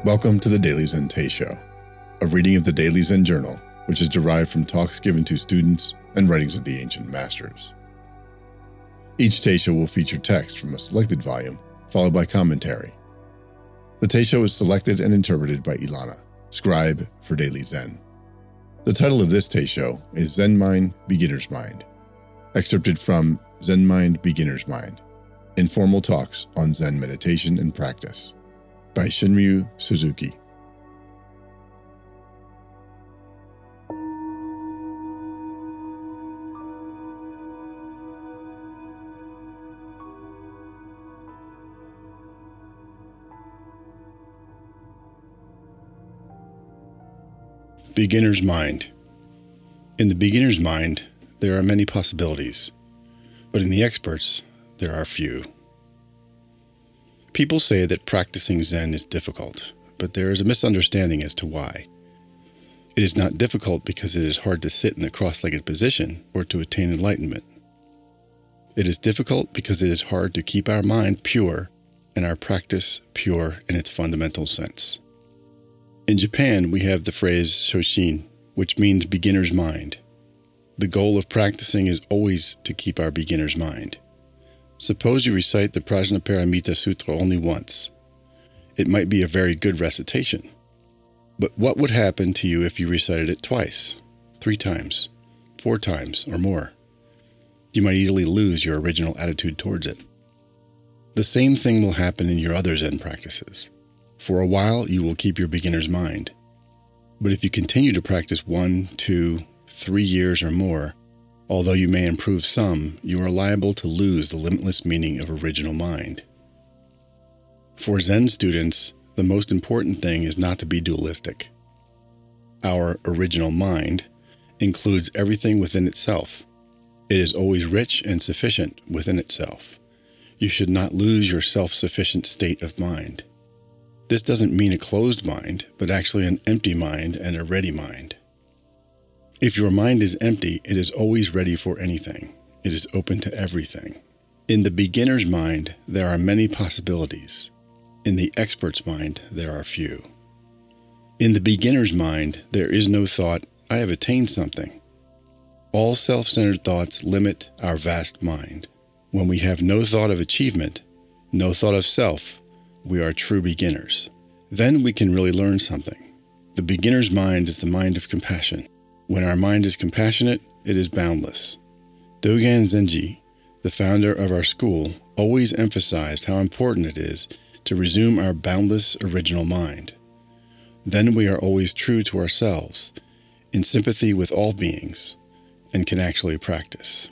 Welcome to the Daily Zen Tay Show, a reading of the Daily Zen Journal, which is derived from talks given to students and writings of the ancient masters. Each Tay Show will feature text from a selected volume, followed by commentary. The Tay Show is selected and interpreted by Ilana, scribe for Daily Zen. The title of this Tay Show is Zen Mind, Beginner's Mind, excerpted from Zen Mind, Beginner's Mind, Informal Talks on Zen Meditation and Practice, by Shinryu Suzuki. Beginner's Mind. In the beginner's mind, there are many possibilities, but in the experts, there are few. People say that practicing Zen is difficult, but there is a misunderstanding as to why. It is not difficult because it is hard to sit in the cross-legged position or to attain enlightenment. It is difficult because it is hard to keep our mind pure and our practice pure in its fundamental sense. In Japan, we have the phrase Shoshin, which means beginner's mind. The goal of practicing is always to keep our beginner's mind. Suppose you recite the Prajnaparamita Sutra only once. It might be a very good recitation. But what would happen to you if you recited it twice, 3 times, 4 times, or more? You might easily lose your original attitude towards it. The same thing will happen in your other Zen practices. For a while, you will keep your beginner's mind. But if you continue to practice 1, 2, 3 years or more, although you may improve some, you are liable to lose the limitless meaning of original mind. For Zen students, the most important thing is not to be dualistic. Our original mind includes everything within itself. It is always rich and sufficient within itself. You should not lose your self-sufficient state of mind. This doesn't mean a closed mind, but actually an empty mind and a ready mind. If your mind is empty, it is always ready for anything. It is open to everything. In the beginner's mind, there are many possibilities. In the expert's mind, there are few. In the beginner's mind, there is no thought, I have attained something. All self-centered thoughts limit our vast mind. When we have no thought of achievement, no thought of self, we are true beginners. Then we can really learn something. The beginner's mind is the mind of compassion. When our mind is compassionate, it is boundless. Dogen Zenji, the founder of our school, always emphasized how important it is to resume our boundless original mind. Then we are always true to ourselves, in sympathy with all beings, and can actually practice.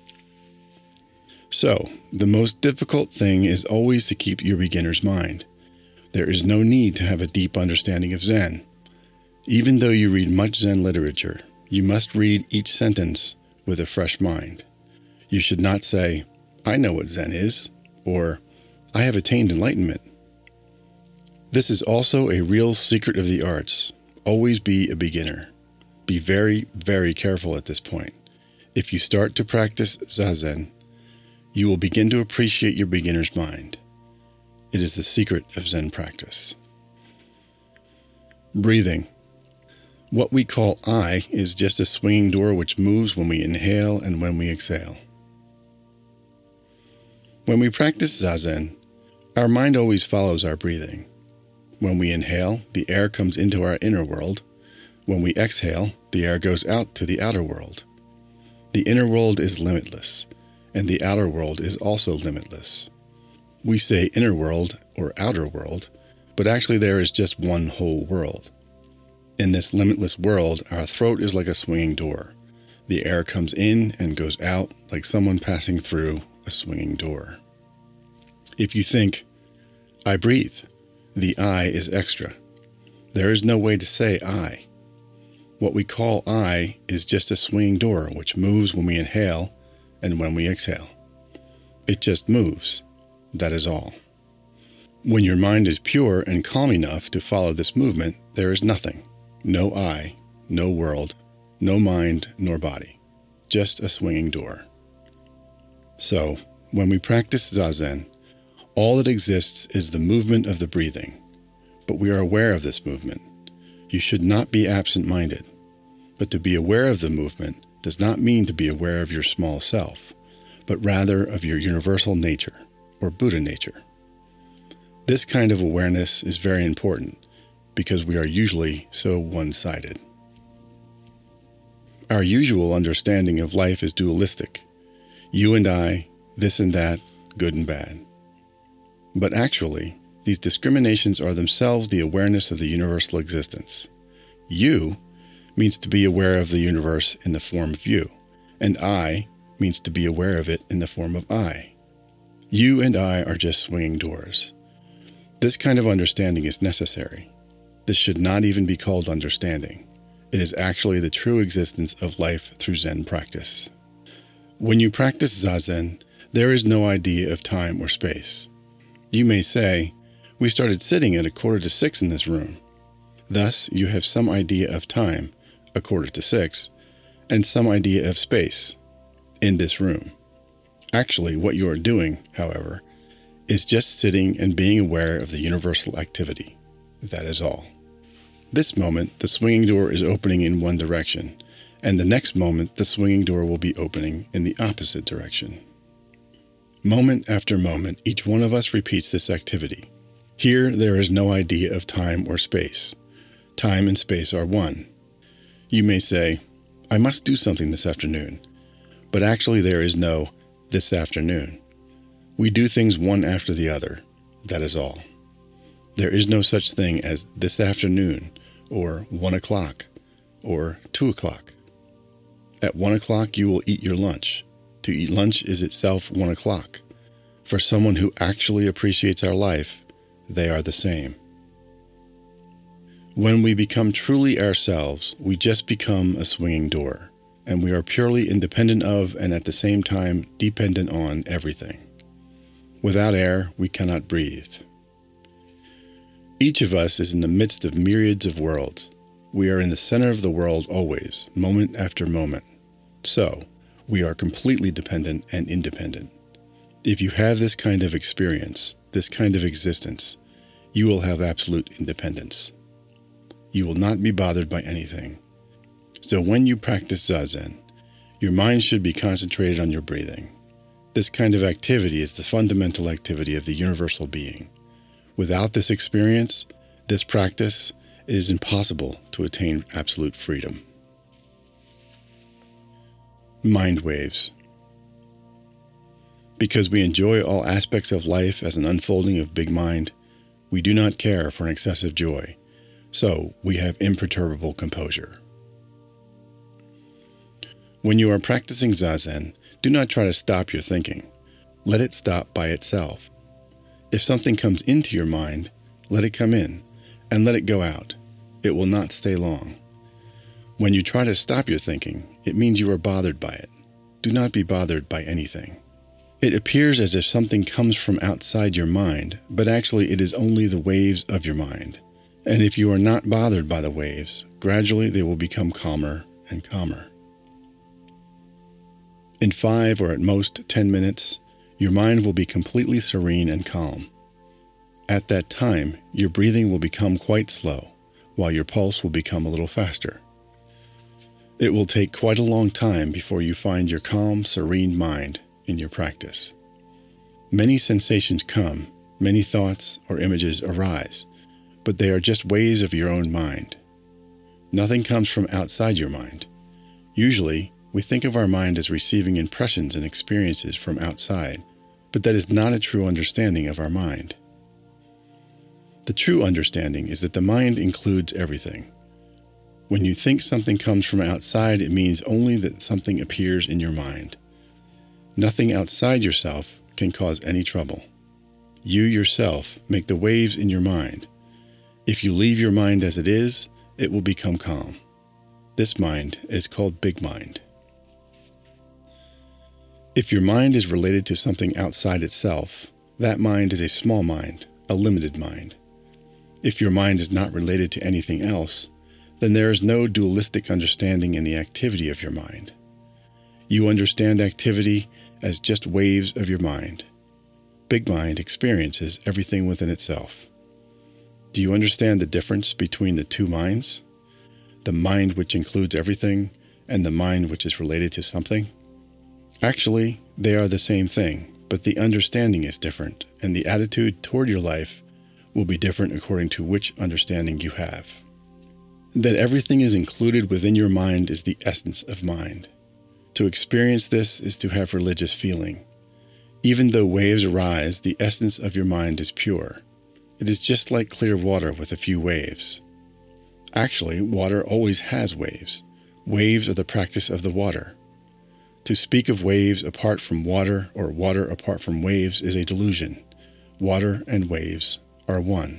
So, the most difficult thing is always to keep your beginner's mind. There is no need to have a deep understanding of Zen. Even though you read much Zen literature, you must read each sentence with a fresh mind. You should not say, I know what Zen is, or I have attained enlightenment. This is also a real secret of the arts. Always be a beginner. Be very, very careful at this point. If you start to practice Zazen, you will begin to appreciate your beginner's mind. It is the secret of Zen practice. Breathing. What we call I is just a swinging door which moves when we inhale and when we exhale. When we practice Zazen, our mind always follows our breathing. When we inhale, the air comes into our inner world. When we exhale, the air goes out to the outer world. The inner world is limitless, and the outer world is also limitless. We say inner world or outer world, but actually there is just one whole world. In this limitless world, our throat is like a swinging door. The air comes in and goes out like someone passing through a swinging door. If you think, I breathe, the I is extra. There is no way to say I. What we call I is just a swinging door which moves when we inhale and when we exhale. It just moves. That is all. When your mind is pure and calm enough to follow this movement, there is nothing. No I, no world, no mind nor body. Just a swinging door. So, when we practice Zazen, all that exists is the movement of the breathing. but we are aware of this movement. You should not be absent-minded. But to be aware of the movement does not mean to be aware of your small self, but rather of your universal nature, or Buddha nature. This kind of awareness is very important because we are usually so one-sided. Our usual understanding of life is dualistic. You and I, this and that, good and bad. But actually, these discriminations are themselves the awareness of the universal existence. You means to be aware of the universe in the form of you, and I means to be aware of it in the form of I. You and I are just swinging doors. This kind of understanding is necessary. This should not even be called understanding. It is actually the true existence of life through Zen practice. When you practice Zazen, there is no idea of time or space. You may say, "We started sitting at 5:45 in this room." Thus, you have some idea of time, 5:45, and some idea of space, in this room. Actually, what you are doing, however, is just sitting and being aware of the universal activity. That is all. This moment, the swinging door is opening in one direction, and the next moment, the swinging door will be opening in the opposite direction. Moment after moment, each one of us repeats this activity. Here, there is no idea of time or space. Time and space are one. You may say, "I must do something this afternoon," but actually there is no this afternoon. We do things one after the other. That is all. There is no such thing as this afternoon, or 1 o'clock, or 2 o'clock. At 1 o'clock you will eat your lunch. To eat lunch is itself 1 o'clock. For someone who actually appreciates our life, they are the same. When we become truly ourselves, we just become a swinging door, and we are purely independent of and at the same time dependent on everything. Without air, we cannot breathe. Each of us is in the midst of myriads of worlds. We are in the center of the world always, moment after moment. So, we are completely dependent and independent. If you have this kind of experience, this kind of existence, you will have absolute independence. You will not be bothered by anything. So when you practice Zazen, your mind should be concentrated on your breathing. This kind of activity is the fundamental activity of the universal being. Without this experience, this practice, it is impossible to attain absolute freedom. Mind waves. Because we enjoy all aspects of life as an unfolding of big mind, we do not care for an excessive joy, so we have imperturbable composure. When you are practicing Zazen, do not try to stop your thinking. Let it stop by itself. If something comes into your mind, let it come in, and let it go out. It will not stay long. When you try to stop your thinking, it means you are bothered by it. Do not be bothered by anything. It appears as if something comes from outside your mind, but actually it is only the waves of your mind. And if you are not bothered by the waves, gradually they will become calmer and calmer. In 5 or at most 10 minutes, your mind will be completely serene and calm. At that time, your breathing will become quite slow, while your pulse will become a little faster. It will take quite a long time before you find your calm, serene mind in your practice. Many sensations come, many thoughts or images arise, but they are just waves of your own mind. Nothing comes from outside your mind. Usually, we think of our mind as receiving impressions and experiences from outside, but that is not a true understanding of our mind. The true understanding is that the mind includes everything. When you think something comes from outside, it means only that something appears in your mind. Nothing outside yourself can cause any trouble. You yourself make the waves in your mind. If you leave your mind as it is, it will become calm. This mind is called big mind. If your mind is related to something outside itself, that mind is a small mind, a limited mind. If your mind is not related to anything else, then there is no dualistic understanding in the activity of your mind. You understand activity as just waves of your mind. Big mind experiences everything within itself. Do you understand the difference between the two minds? The mind which includes everything and the mind which is related to something? Actually, they are the same thing, but the understanding is different, and the attitude toward your life will be different according to which understanding you have. That everything is included within your mind is the essence of mind. To experience this is to have religious feeling. Even though waves arise, the essence of your mind is pure. It is just like clear water with a few waves. Actually, water always has waves. Waves are the practice of the water. To speak of waves apart from water or water apart from waves is a delusion. Water and waves are one.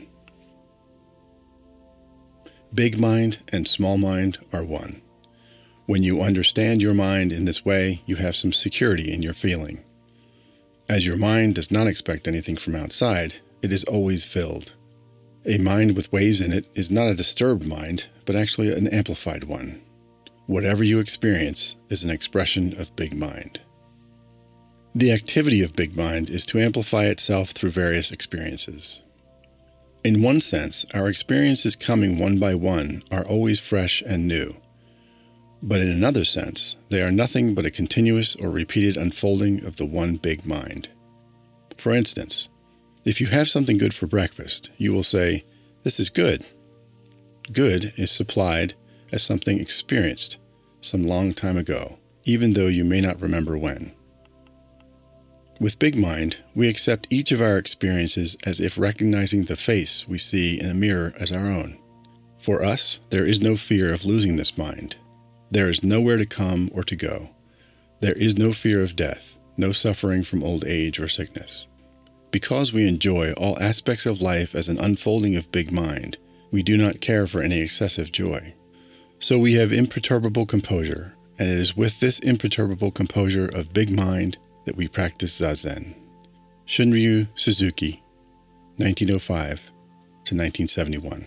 Big mind and small mind are one. When you understand your mind in this way, you have some security in your feeling. As your mind does not expect anything from outside, it is always filled. A mind with waves in it is not a disturbed mind, but actually an amplified one. Whatever you experience is an expression of big mind. The activity of big mind is to amplify itself through various experiences. In one sense, our experiences coming one by one are always fresh and new. But in another sense, they are nothing but a continuous or repeated unfolding of the one big mind. For instance, if you have something good for breakfast, you will say, "This is good." Good is supplied as something experienced some long time ago, even though you may not remember when. With big mind, we accept each of our experiences as if recognizing the face we see in a mirror as our own. For us, there is no fear of losing this mind. There is nowhere to come or to go. There is no fear of death, no suffering from old age or sickness. Because we enjoy all aspects of life as an unfolding of big mind, we do not care for any excessive joy. So we have imperturbable composure, and it is with this imperturbable composure of big mind that we practice Zazen. Shunryu Suzuki, 1905 to 1971.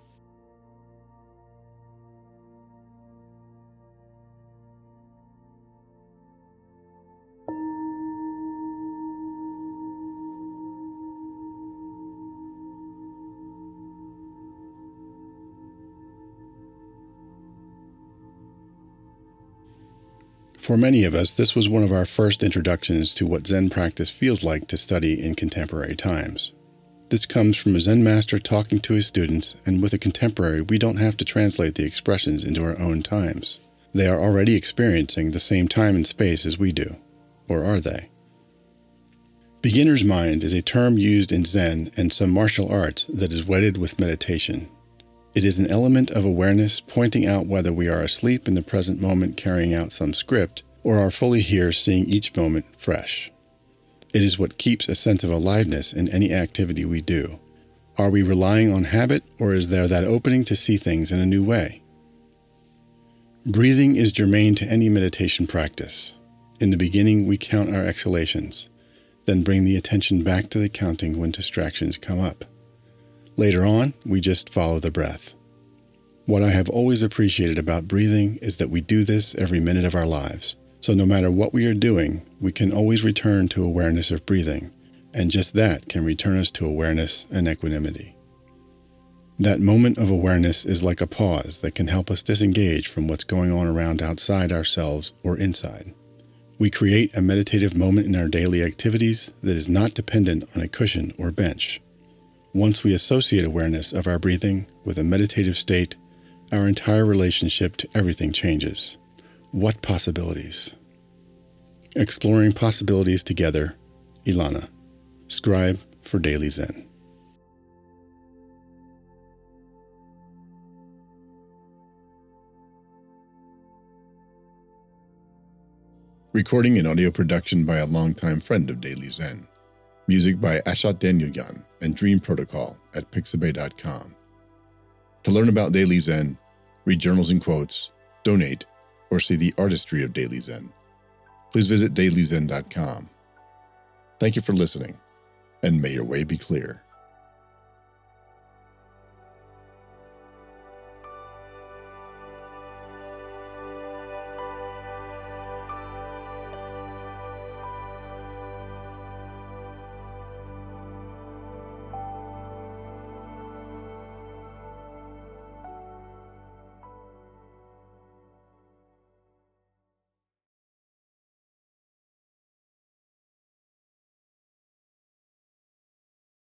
For many of us, this was one of our first introductions to what Zen practice feels like to study in contemporary times. This comes from a Zen master talking to his students, and with a contemporary, we don't have to translate the expressions into our own times. They are already experiencing the same time and space as we do. Or are they? Beginner's mind is a term used in Zen and some martial arts that is wedded with meditation. It is an element of awareness pointing out whether we are asleep in the present moment carrying out some script, or are fully here seeing each moment fresh. It is what keeps a sense of aliveness in any activity we do. Are we relying on habit, or is there that opening to see things in a new way? Breathing is germane to any meditation practice. In the beginning, we count our exhalations, then bring the attention back to the counting when distractions come up. Later on, we just follow the breath. What I have always appreciated about breathing is that we do this every minute of our lives. So no matter what we are doing, we can always return to awareness of breathing, and just that can return us to awareness and equanimity. That moment of awareness is like a pause that can help us disengage from what's going on around outside ourselves or inside. We create a meditative moment in our daily activities that is not dependent on a cushion or bench. Once we associate awareness of our breathing with a meditative state, our entire relationship to everything changes. What possibilities? Exploring possibilities together, Ilana, scribe for Daily Zen. Recording and audio production by a longtime friend of Daily Zen. Music by Ashat Danielyan and Dream Protocol at Pixabay.com. To learn about Daily Zen, read journals and quotes, donate, or see the artistry of Daily Zen, please visit dailyzen.com. Thank you for listening, and may your way be clear.